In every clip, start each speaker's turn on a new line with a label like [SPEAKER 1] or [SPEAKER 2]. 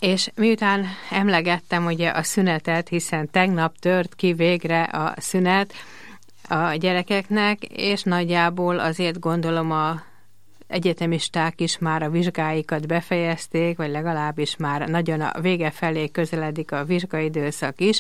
[SPEAKER 1] És miután emlegettem ugye a szünetet, hiszen tegnap tört ki végre a szünet a gyerekeknek, és nagyjából azért gondolom a egyetemisták is már a vizsgáikat befejezték, vagy legalábbis már nagyon a vége felé közeledik a vizsgaidőszak is.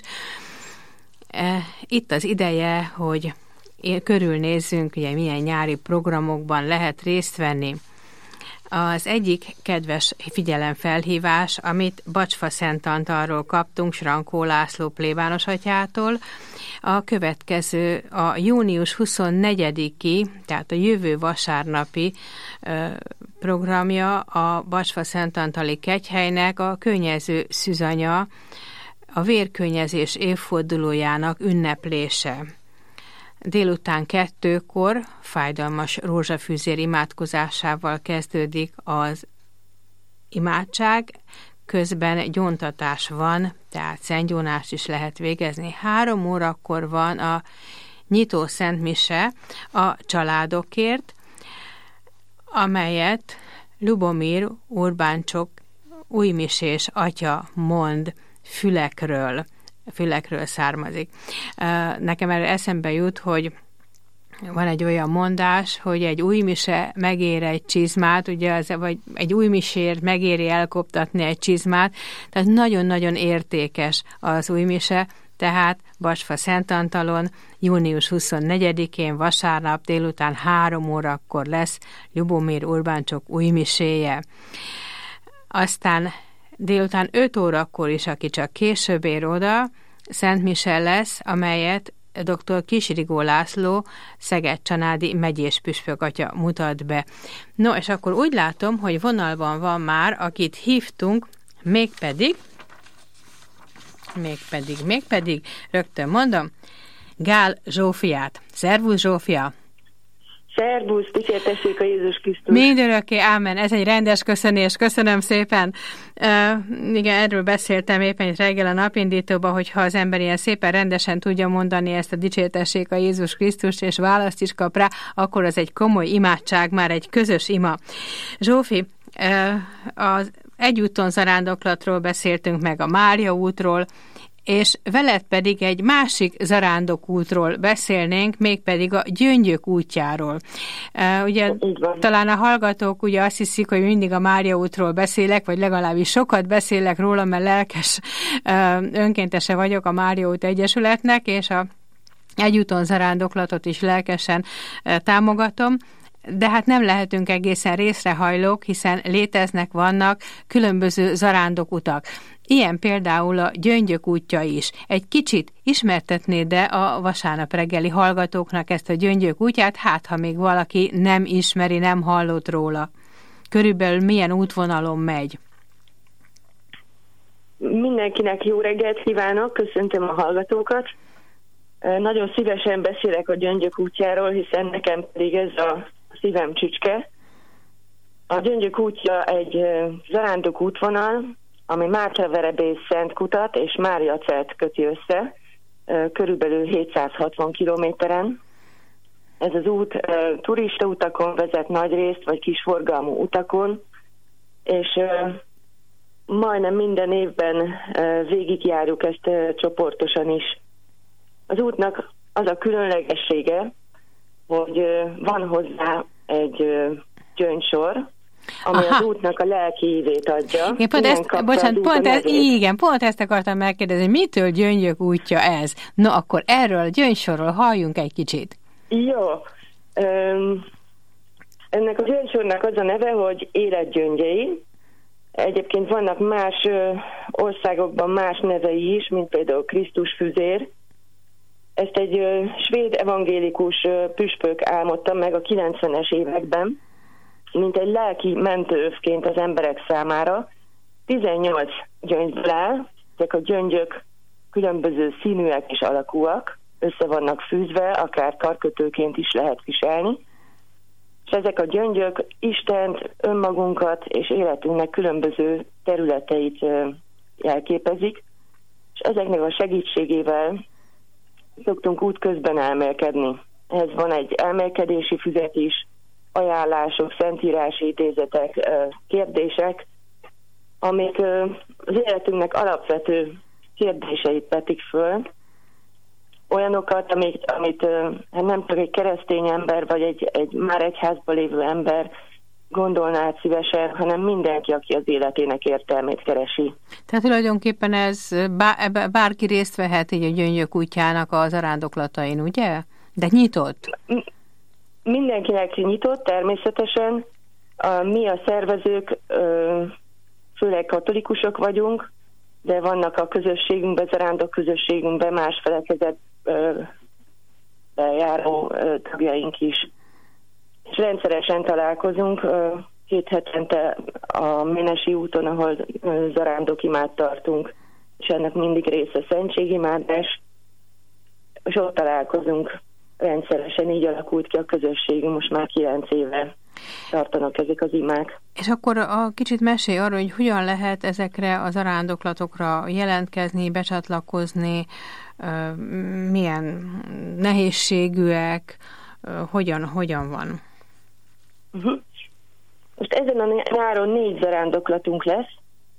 [SPEAKER 1] Itt az ideje, hogy körülnézzünk, ugye milyen nyári programokban lehet részt venni. Az egyik kedves figyelemfelhívás, amit Bacsfa Szent Antalról kaptunk, Srankó László plébános atyától, a következő a június 24-i, tehát a jövő vasárnapi programja a Bacsfa Szent Antali kegyhelynek a könnyező szűzanya, a vérkönnyezés évfordulójának ünneplése. Délután 2-kor fájdalmas rózsafűzér imádkozásával kezdődik az imádság, közben gyóntatás van, tehát szentgyónást is lehet végezni. 3 órakor van a nyitó szentmise a családokért, amelyet Lubomir Urbáncsok újmisés atya mond fülekről származik. Nekem erre eszembe jut, hogy van egy olyan mondás, hogy egy új mise megér egy csizmát, ugye vagy egy új misért megéri elkoptatni egy csizmát, tehát nagyon-nagyon értékes az új mise, tehát Bacsfa Szent Antalon június 24-én vasárnap délután 3 órakor lesz Lubomir Urbáncsok új miséje. Aztán délután 5 órakor is, aki csak később ér oda, Szent Mise lesz, amelyet dr. Kisrigó László, Szeged-Csanádi megyés püspökatya mutat be. No, és akkor úgy látom, hogy vonalban van már, akit hívtunk, mégpedig, rögtön mondom, Gál Zsófiát. Szervusz, Zsófia!
[SPEAKER 2] Szervusz, dicsértessék a Jézus Krisztus!
[SPEAKER 1] Mindörökké, ámen, ez egy rendes köszönés, köszönöm szépen. Igen, erről beszéltem éppen itt reggel a napindítóban, hogyha az ember ilyen szépen rendesen tudja mondani ezt a dicsértessék a Jézus Krisztus, és választ is kap rá, akkor az egy komoly imádság, már egy közös ima. Zsófi, az egyúton zarándoklatról beszéltünk meg, a Mária útról, és veled pedig egy másik zarándokútról beszélnénk, mégpedig a Gyöngyök útjáról. Ugye talán a hallgatók ugye azt hiszik, hogy mindig a Mária útról beszélek, vagy legalábbis sokat beszélek róla, mert lelkes önkéntese vagyok a Mária út Egyesületnek, és a egyúton zarándoklatot is lelkesen támogatom, de hát nem lehetünk egészen részrehajlók, hiszen vannak különböző zarándokutak. Ilyen például a Gyöngyök útja is. Egy kicsit ismertetnéd a vasárnap reggeli hallgatóknak ezt a Gyöngyök útját, hát ha még valaki nem ismeri, nem hallott róla. Körülbelül milyen útvonalon megy?
[SPEAKER 2] Mindenkinek jó reggelt kívánok, köszöntöm a hallgatókat. Nagyon szívesen beszélek a Gyöngyök útjáról, hiszen nekem pedig ez a szívem csücske. A Gyöngyök útja egy zarándok útvonal, ami Mártaverebész Szentkutat és Máriacelt köti össze, körülbelül 760 kilométeren. Ez az út turista utakon vezet nagyrészt, vagy kisforgalmú utakon, és majdnem minden évben végigjárjuk ezt csoportosan is. Az útnak az a különlegessége, hogy van hozzá egy gyöngysor, ami az útnak a lelki ívét adja.
[SPEAKER 1] Pont ezt akartam megkérdezni, mitől Gyöngyök útja ez? No, akkor erről a gyöngysorról halljunk egy kicsit.
[SPEAKER 2] Jó. Ennek a gyöngysornak az a neve, hogy Életgyöngyei. Egyébként vannak más országokban más nevei is, mint például Krisztus füzér. Ezt egy svéd evangélikus püspök álmodta meg a 90-es években, mint egy lelki mentőövként az emberek számára. 18 gyöngyből áll, ezek a gyöngyök különböző színűek és alakúak, össze vannak fűzve, akár karkötőként is lehet viselni. És ezek a gyöngyök Istent, önmagunkat és életünknek különböző területeit jelképezik, és ezeknek a segítségével szoktunk útközben elmélkedni. Ehhez van egy elmélkedési füzet is, ajánlások, szentírási idézetek, kérdések, amik az életünknek alapvető kérdéseit vetik föl, olyanokat, amit nem csak egy keresztény ember, vagy egy már egyházban lévő ember gondolná át szívesen, hanem mindenki, aki az életének értelmét keresi.
[SPEAKER 1] Tehát tulajdonképpen ez bárki részt vehet így a Gyöngyök útjának a zarándoklatain, ugye? De nyitott?
[SPEAKER 2] Mindenkinek nyitott, természetesen. Mi a szervezők, főleg katolikusok vagyunk, de vannak a közösségünkben, zarándok közösségünkben más felekezetben járó tagjaink is. És rendszeresen találkozunk 2 hetente a Ménesi úton, ahol zarándokimát tartunk, és ennek mindig része szentségimádás, és ott találkozunk rendszeresen, így alakult ki a közösségünk, most már 9 éve tartanak ezek az imák.
[SPEAKER 1] És akkor kicsit mesélj arról, hogy hogyan lehet ezekre a zarándoklatokra jelentkezni, becsatlakozni, milyen nehézségűek, hogyan van?
[SPEAKER 2] Most ezen a nyáron 4 zarándoklatunk lesz.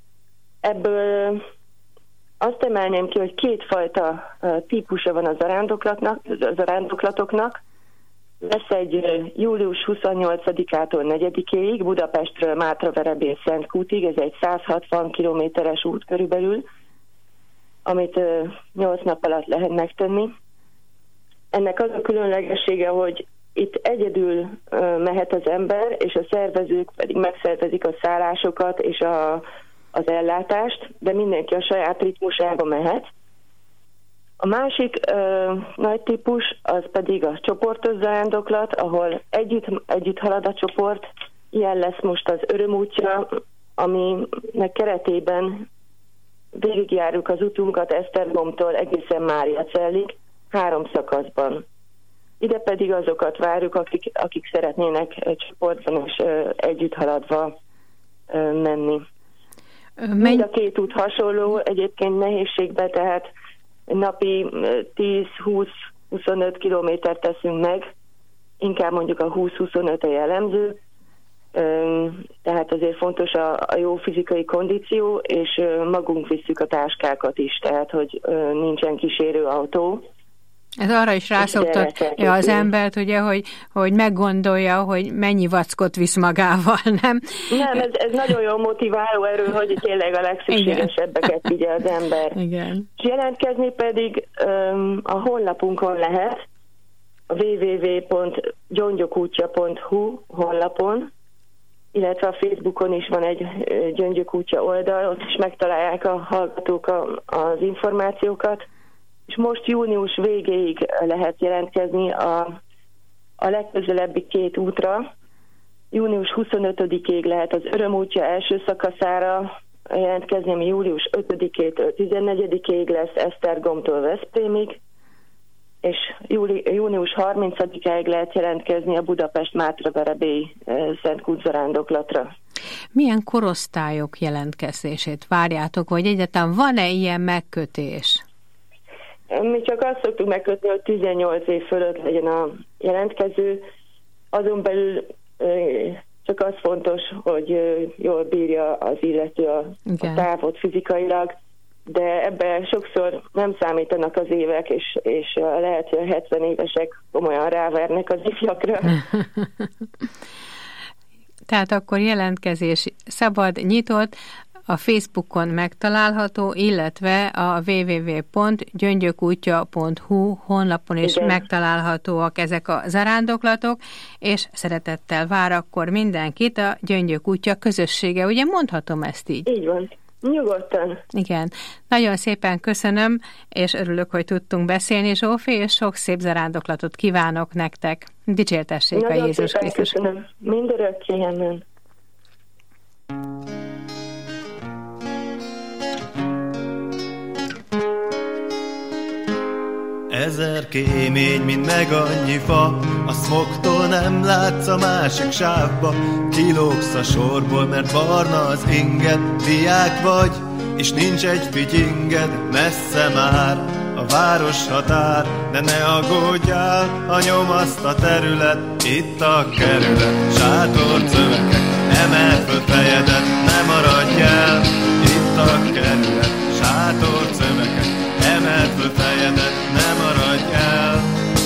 [SPEAKER 2] Ebből azt emelném ki, hogy 2 fajta típusa van a zarándoklatoknak. Lesz egy július 28-ától 4-ig, Budapestről Mátraverebén Szentkútig, ez egy 160 kilométeres út körülbelül, amit 8 nap alatt lehet megtenni. Ennek az a különlegessége, hogy itt egyedül mehet az ember, és a szervezők pedig megszervezik a szállásokat és az ellátást, de mindenki a saját ritmusába mehet. A másik nagy típus az pedig a csoportos zarándoklat, ahol együtt halad a csoport. Ilyen lesz most az Öröm útja, aminek keretében végigjárjuk az utunkat Esztergomtól egészen Máriacellig 3 szakaszban. Ide pedig azokat várjuk, akik szeretnének egy csoportban és együtt haladva menni. Mind a 2 út hasonló, egyébként nehézségben, tehát napi 10-20-25 kilométert teszünk meg, inkább mondjuk a 20-25 a jellemző, tehát azért fontos a jó fizikai kondíció, és magunk visszük a táskákat is, tehát hogy nincsen kísérőautó.
[SPEAKER 1] Ez arra is rászoktatja az embert, ugye, hogy meggondolja, hogy mennyi vackot visz magával, nem?
[SPEAKER 2] Nem, ez nagyon jó motiváló erő, hogy tényleg a legszükségesebbeket vigye az ember.
[SPEAKER 1] Igen.
[SPEAKER 2] És jelentkezni pedig a honlapunkon lehet, a www.gyöngyökútja.hu honlapon, illetve a Facebookon is van egy Gyöngyök útja oldal, ott is megtalálják a hallgatók az információkat. És most június végéig lehet jelentkezni a legközelebbi 2 útra. Június 25-ig lehet az Öröm útja első szakaszára jelentkezni, ami július 5-től 14-ig lesz Esztergomtól Veszprémig, és június 30-ig lehet jelentkezni a Budapest Mátraverebély Szentkút zarándoklatra.
[SPEAKER 1] Milyen korosztályok jelentkezését várjátok, vagy egyáltalán van-e ilyen megkötés?
[SPEAKER 2] Mi csak azt szoktuk megkötni, hogy 18 év fölött legyen a jelentkező. Azon belül csak az fontos, hogy jól bírja az illető a távot fizikailag, de ebben sokszor nem számítanak az évek, és lehet, hogy a 70 évesek komolyan rávernek az ifjakra.
[SPEAKER 1] Tehát akkor jelentkezés szabad, nyitott, a Facebookon megtalálható, illetve a www.gyöngyökútja.hu honlapon is megtalálhatóak ezek a zarándoklatok, és szeretettel vár akkor mindenkit a Gyöngyök útja közössége. Ugye mondhatom ezt így?
[SPEAKER 2] Így van. Nyugodtan.
[SPEAKER 1] Igen. Nagyon szépen köszönöm, és örülök, hogy tudtunk beszélni, Zsófi, és sok szép zarándoklatot kívánok nektek. Dicsértessék a Jézus Krisztus.
[SPEAKER 2] Köszönöm. Mindörökké, amen.
[SPEAKER 3] Ezer kémény, mint meg annyi fa, a szmogtól nem látsz a másik sávba. Kilógsz a sorból, mert barna az inged, diák vagy, és nincs egy figyinged. Messze már a város határ, de ne aggódjál, ha nyom azt a terület. Itt a kerület, sátorcövekek, emeld föl fejedet, ne maradj el. Itt a kerület, sátor szöveket, emeld föl fejedet, ne maradj el.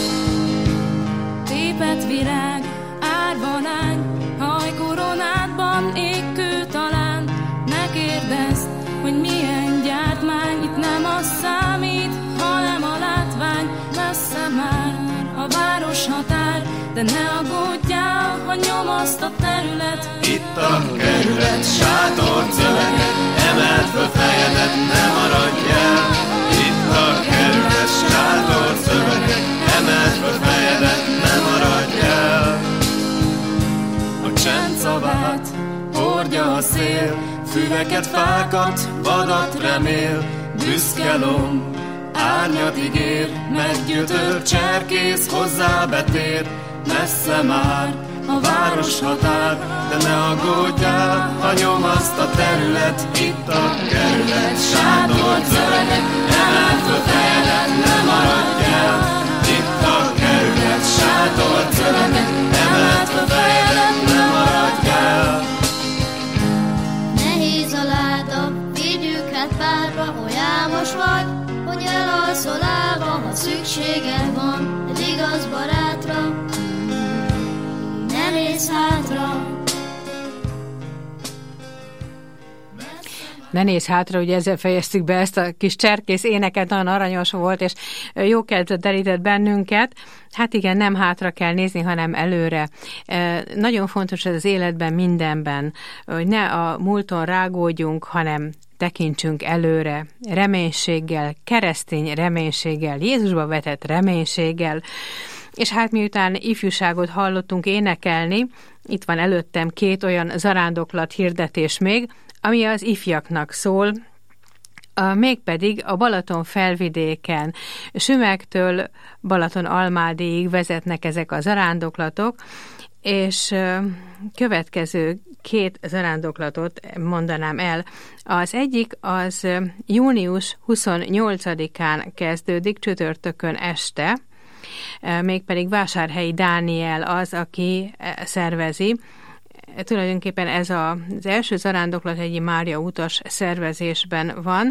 [SPEAKER 4] Tépet virág, árva lány, hajkoronádban égkő talán. Ne kérdezd, hogy milyen gyártmány, itt nem az számít, hanem a látvány. Messze már a város határ, de ne aggódjál, ha nyom azt a terület.
[SPEAKER 3] Itt a kerület, sátor szöveket, emeld föl fejedet, ne maradj el. Itt a kerület, sátor szöveket, emeld föl fejedet, ne maradj el. A csend szavát hordja a szél, füveket, fákat, vadat remél. Büszke lomb, árnyat ígér, meggyötör cserkész hozzá betér. Messze már a város határ, de ne aggódjál, ha nyom azt a terület. Itt a kerület, sátor szöveket, emeld föl fejedet, ne maradj el. Itt a kerület, sátor szöveket, emeld föl fejedet, ne maradj el.
[SPEAKER 5] Nehéz a láda, vigyük rád párba, oly álmos vagy, hogy elalszol állva, ha szükséged van egy igaz barátra. Ne nézz hátra.
[SPEAKER 1] Ne nézz hátra, ugye ezzel fejeztük be ezt a kis cserkész éneket, nagyon aranyos volt, és jó kedvet derített bennünket. Hát igen, nem hátra kell nézni, hanem előre. Nagyon fontos ez az életben, mindenben, hogy ne a múlton rágódjunk, hanem tekintsünk előre, reménységgel, keresztény reménységgel, Jézusba vetett reménységgel. És hát miután ifjúságot hallottunk énekelni, itt van előttem 2 olyan zarándoklat hirdetés még, ami az ifjaknak szól, mégpedig a Balaton felvidéken, Sümegtől Balaton-Almádiig vezetnek ezek a zarándoklatok, és következő 2 zarándoklatot mondanám el. Az egyik az június 28-án kezdődik, csütörtökön este, mégpedig Vásárhelyi Dániel az, aki szervezi. Tulajdonképpen ez az első zarándoklat egy Mária utas szervezésben van.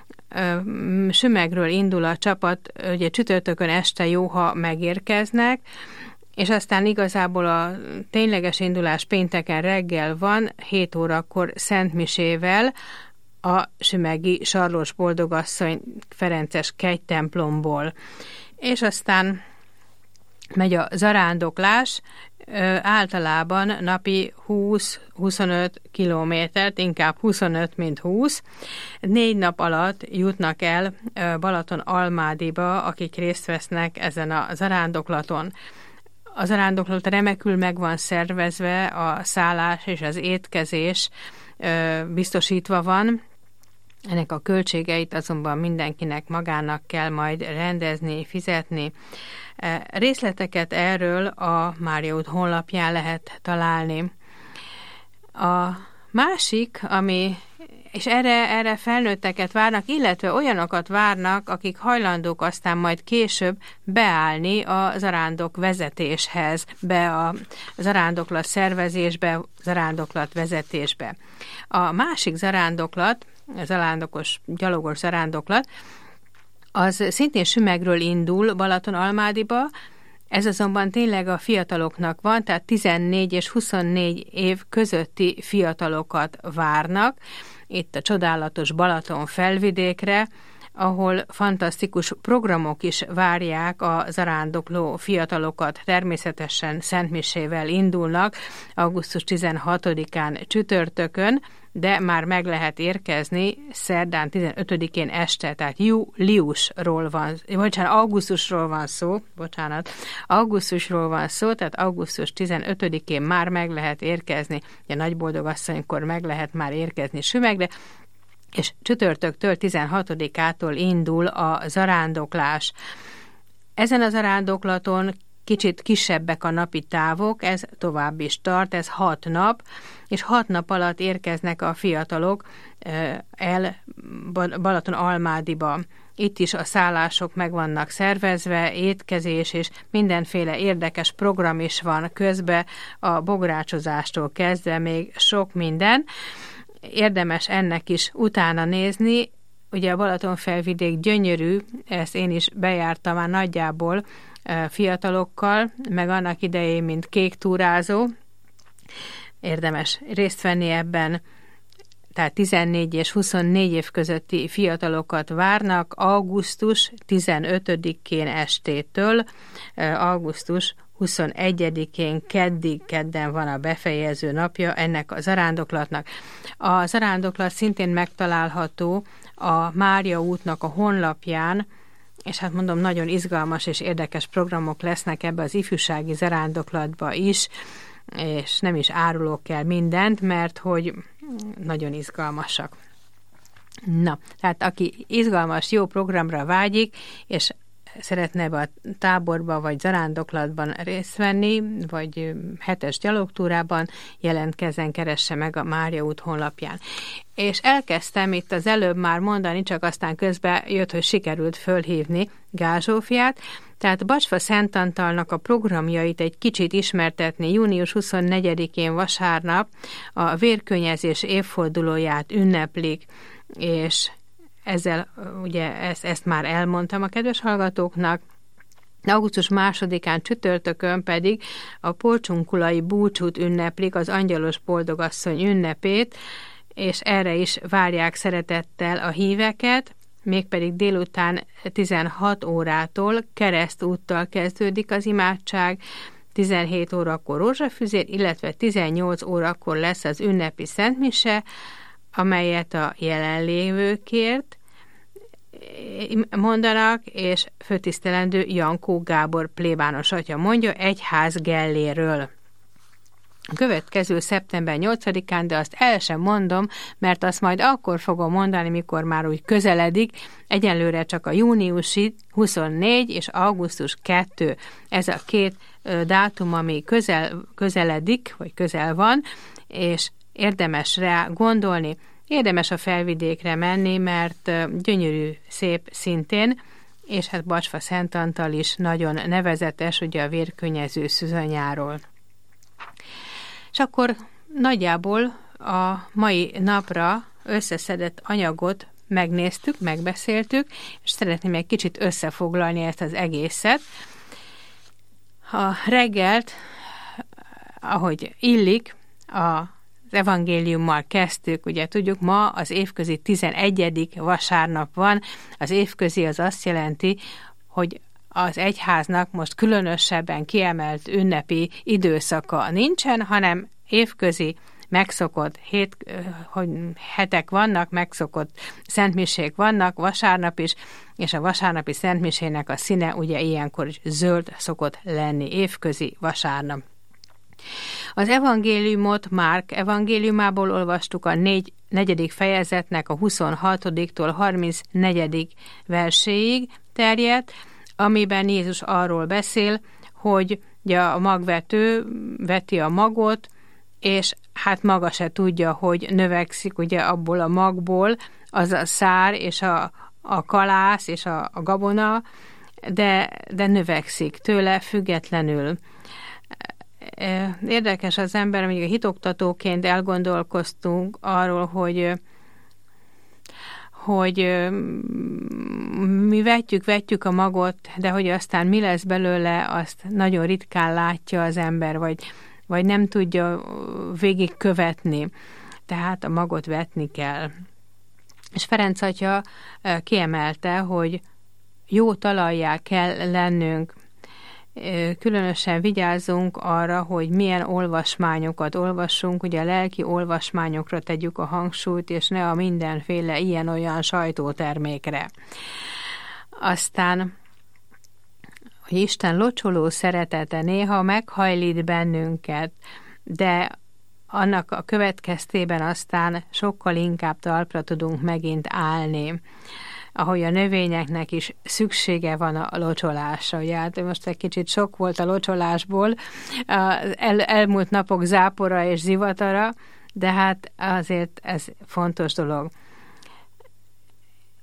[SPEAKER 1] Sümegről indul a csapat, ugye csütörtökön este jó, ha megérkeznek, és aztán igazából a tényleges indulás pénteken reggel van, 7 órakor szentmisével, a sümegi Sarlós Boldogasszony Ferences kegytemplomból. És aztán megy a zarándoklás, általában napi 20-25 kilométert, inkább 25, mint 20. 4 nap alatt jutnak el Balaton-Almádiba, akik részt vesznek ezen a zarándoklaton. A zarándoklat remekül meg van szervezve, a szállás és az étkezés biztosítva van. Ennek a költségeit azonban mindenkinek magának kell majd rendezni, fizetni. Részleteket erről a Mária út honlapján lehet találni. A másik, ami, és erre felnőtteket várnak, illetve olyanokat várnak, akik hajlandók aztán majd később beállni a zarándok vezetéshez, be a zarándoklat szervezésbe, zarándoklat vezetésbe. A másik zarándoklat, gyalogos zarándoklat, az szintén Sümegről indul Balaton-Almádiba, ez azonban tényleg a fiataloknak van, tehát 14 és 24 év közötti fiatalokat várnak, itt a csodálatos Balaton felvidékre, ahol fantasztikus programok is várják a zarándokló fiatalokat. Természetesen szentmisével indulnak augusztus 16-án csütörtökön, de már meg lehet érkezni szerdán 15-én este, tehát augusztusról van szó, tehát augusztus 15-én már meg lehet érkezni, ugye Nagyboldogasszonykor meg lehet már érkezni Sümegre, és csütörtöktől 16-ától indul a zarándoklás. Ezen a zarándoklaton kicsit kisebbek a napi távok, ez tovább is tart, ez 6 nap, és 6 nap alatt érkeznek a fiatalok el Balaton-Almádiba. Itt is a szállások meg vannak szervezve, étkezés és mindenféle érdekes program is van közben, a bográcsozástól kezdve még sok minden. Érdemes ennek is utána nézni. Ugye a Balatonfelvidék gyönyörű, ezt én is bejártam már nagyjából fiatalokkal, meg annak idején, mint kéktúrázó. Érdemes részt venni ebben, tehát 14 és 24 év közötti fiatalokat várnak augusztus 15-én estétől, augusztus 21-én kedden van a befejező napja ennek a zarándoklatnak. A zarándoklat szintén megtalálható a Mária útnak a honlapján, és hát mondom, nagyon izgalmas és érdekes programok lesznek ebbe az ifjúsági zarándoklatba is, és nem is árulok el mindent, mert hogy nagyon izgalmasak. Na, tehát aki izgalmas, jó programra vágyik, és szeretne ebbe a táborba vagy zarándoklatban részt venni, vagy hetes gyalogtúrában, jelentkezzen, keresse meg a Mária út honlapján. És elkezdtem itt az előbb már mondani, csak aztán közben jött, hogy sikerült fölhívni Gál Zsófiát, tehát Bacsfa Szent Antalnak a programjait egy kicsit ismertetni. Június 24-én vasárnap a vérkönnyezés évfordulóját ünneplik, és ezzel ugye ezt már elmondtam a kedves hallgatóknak. Augusztus 2-án csütörtökön pedig a porcsunkulai búcsút ünneplik, az Angyalos Boldogasszony ünnepét, és erre is várják szeretettel a híveket, mégpedig délután 16 órától keresztúttal kezdődik az imádság, 17 órakor rózsafüzér, illetve 18 órakor lesz az ünnepi szentmise, amelyet a jelenlévőkért mondanak, és főtisztelendő Jankó Gábor plébános atya mondja Egyház Gelléről. A következő szeptember 8-án, de azt el sem mondom, mert azt majd akkor fogom mondani, mikor már úgy közeledik, egyenlőre csak a júniusi 24 és augusztus 2. Ez a két dátum, ami közeledik, vagy közel van, és érdemes rá gondolni, érdemes a Felvidékre menni, mert gyönyörű, szép szintén, és hát Bacsfa Szent Antal is nagyon nevezetes, ugye a vérkönnyező szűzanyáról. És akkor nagyjából a mai napra összeszedett anyagot megnéztük, megbeszéltük, és szeretném egy kicsit összefoglalni ezt az egészet. A reggelt, ahogy illik, az evangéliummal kezdtük, ugye tudjuk, ma az évközi 11. vasárnap van, az évközi az azt jelenti, hogy az egyháznak most különösebben kiemelt ünnepi időszaka nincsen, hanem évközi megszokott hetek vannak, megszokott szentmisék vannak, vasárnap is, és a vasárnapi szentmisének a színe ugye ilyenkor is zöld szokott lenni, évközi vasárnap. Az evangéliumot Márk evangéliumából olvastuk, a 4. fejezetnek a 26-tól 34. verséig terjedt, amiben Jézus arról beszél, hogy ugye a magvető veti a magot, és hát maga se tudja, hogy növekszik ugye abból a magból az a szár és a kalász és a gabona, de növekszik tőle függetlenül. Érdekes az ember, amíg a hitoktatóként elgondolkoztunk arról, hogy mi vetjük a magot, de hogy aztán mi lesz belőle, azt nagyon ritkán látja az ember, vagy nem tudja végigkövetni. Tehát a magot vetni kell. És Ferenc atya kiemelte, hogy jó talajjá kell lennünk. Különösen vigyázzunk arra, hogy milyen olvasmányokat olvassunk, ugye a lelki olvasmányokra tegyük a hangsúlyt, és ne a mindenféle ilyen-olyan sajtótermékre. Aztán, hogy Isten locsoló szeretete néha meghajlít bennünket, de annak a következtében aztán sokkal inkább talpra tudunk megint állni, ahogy a növényeknek is szüksége van a locsolásra. Ugye, hát most egy kicsit sok volt a locsolásból, elmúlt napok zápora és zivatara, de hát azért ez fontos dolog.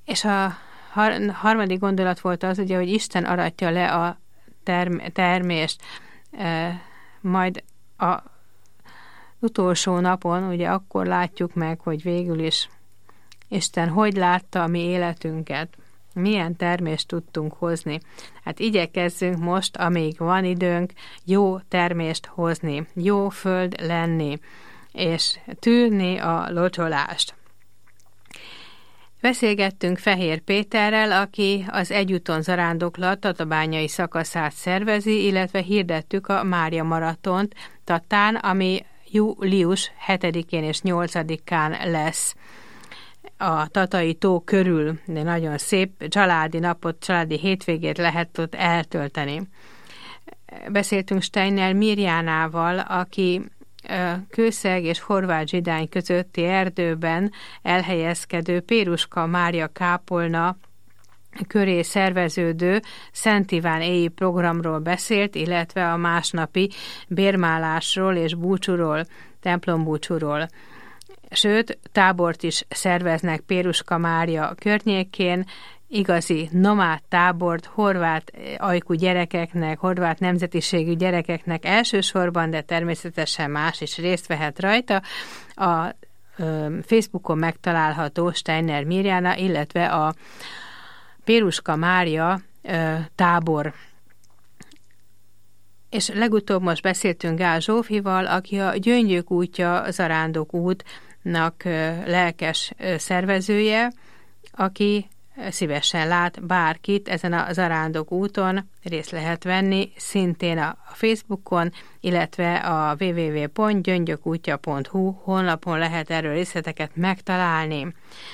[SPEAKER 1] És a harmadik gondolat volt az, ugye, hogy Isten aratja le a termést, majd a utolsó napon, ugye akkor látjuk meg, hogy végül is Isten hogy látta a mi életünket, milyen termést tudtunk hozni. Hát igyekezzünk most, amíg van időnk, jó termést hozni, jó föld lenni, és tűrni a locsolást. Beszélgettünk Fehér Péterrel, aki az Egyúton zarándoklat tatabányai szakaszát szervezi, illetve hirdettük a Mária maratont Tatán, ami július 7-én és 8-án lesz a Tatai tó körül, de nagyon szép családi napot, családi hétvégét lehet ott eltölteni. Beszéltünk Steiner Mirjánával, aki Kőszeg és Horváth Zsidány közötti erdőben elhelyezkedő Péruska Mária kápolna köré szerveződő Szent Iván éji programról beszélt, illetve a másnapi bérmálásról és búcsúról, templombúcsúról. Sőt, tábort is szerveznek Péruska Mária környékén, igazi nomád tábort horvát ajkú gyerekeknek, horvát nemzetiségű gyerekeknek elsősorban, de természetesen más is részt vehet rajta. A Facebookon megtalálható Steiner Mirjana, illetve a Péruska Mária tábor. És legutóbb most beszéltünk Gál Zsófival, aki a Gyöngyök útja zarándok útnak lelkes szervezője, aki szívesen lát bárkit ezen a zarándok úton, részt lehet venni, szintén a Facebookon, illetve a www.gyöngyökútja.hu honlapon lehet erről részleteket megtalálni.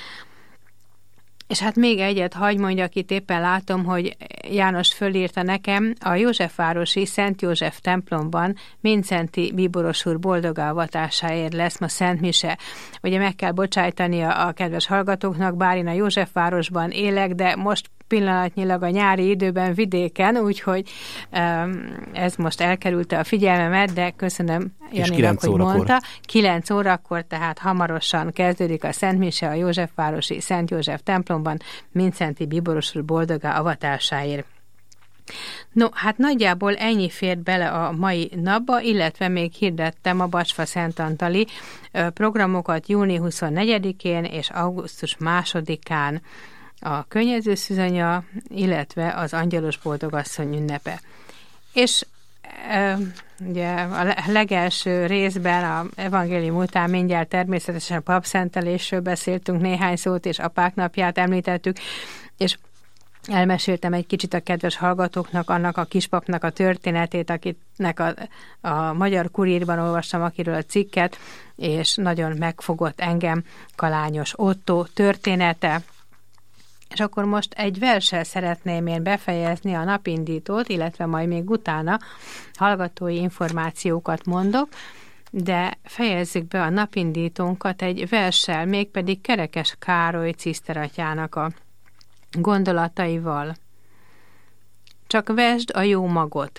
[SPEAKER 1] És hát még egyet hagy mondjak, itt éppen látom, hogy János fölírta nekem, a Józsefvárosi Szent József templomban Mincenti bíboros úr boldog avatásáért lesz ma Szent Mise. Ugye meg kell bocsájtani a kedves hallgatóknak, bár én a Józsefvárosban élek, de most pillanatnyilag a nyári időben vidéken, úgyhogy ez most elkerülte a figyelmemet, de köszönöm Janinak, hogy mondta. 9 órakor, tehát hamarosan kezdődik a Szent Mise a Józsefvárosi Szent József templomban Mincenti bíboros úr boldogá avatásáért. No, hát nagyjából ennyi fért bele a mai napba, illetve még hirdettem a Bacsfa Szentantali programokat június 24-én és augusztus 2-án, a Könnyezőszűzanya, illetve az Angyalos Boldogasszony ünnepe. És ugye a legelső részben, a evangélium után mindjárt természetesen a papszentelésről beszéltünk néhány szót, és apák napját említettük, és elmeséltem egy kicsit a kedves hallgatóknak annak a kispapnak a történetét, akinek a Magyar Kurírban olvastam, akiről a cikket, és nagyon megfogott engem Kalányos Ottó története. És akkor most egy verssel szeretném én befejezni a napindítót, illetve majd még utána hallgatói információkat mondok, de fejezzük be a napindítónkat egy verssel, mégpedig Kerekes Károly ciszteratyának a gondolataival. Csak vesd a jó magot.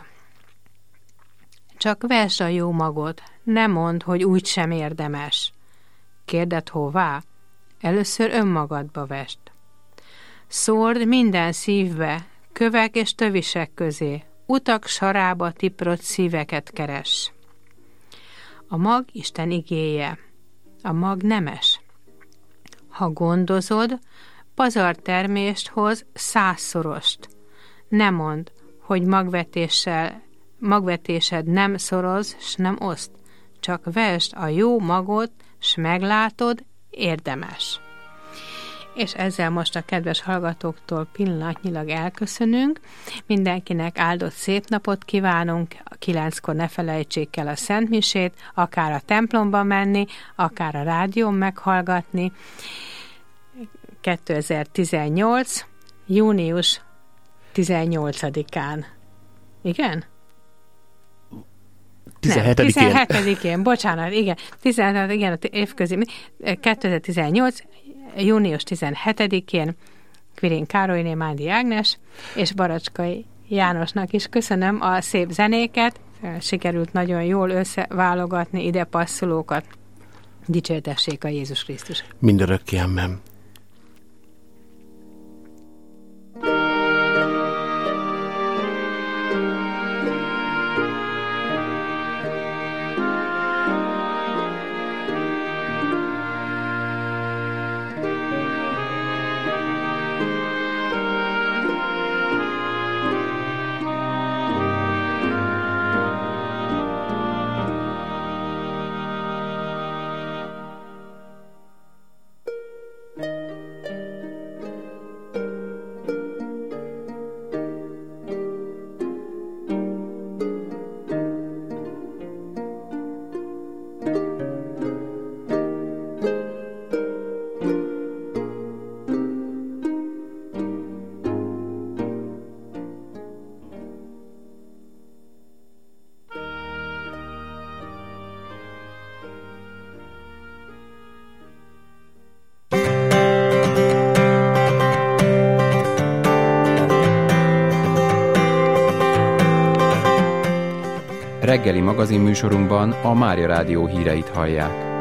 [SPEAKER 1] Csak vesd a jó magot, ne mondd, hogy úgysem érdemes. Kérdedd hová? Először önmagadba vesd. Szórd minden szívbe, kövek és tövisek közé, utak sarába tiprott szíveket keres. A mag Isten igéje, a mag nemes. Ha gondozod, pazartermést hoz 100-szorost. Ne mondd, hogy magvetésed nem szoroz, s nem oszt, csak vesd a jó magot, s meglátod, érdemes. És ezzel most a kedves hallgatóktól pillanatnyilag elköszönünk. Mindenkinek áldott szép napot kívánunk, 9-kor ne felejtsék el a Szent Misét, akár a templomba menni, akár a rádión meghallgatni. 2018. június 18-án. Igen? 17-én, bocsánat, igen. 17, igen, a évközi. 2018. június 17-én Kvirin Károlyné, Mándi Ágnes és Baracskai Jánosnak is köszönöm a szép zenéket, sikerült nagyon jól összeválogatni ide passzolókat. Dicsértessék a Jézus Krisztus.
[SPEAKER 6] Mindörökké, amen. Reggeli magazinműsorunkban a Mária Rádió híreit hallják.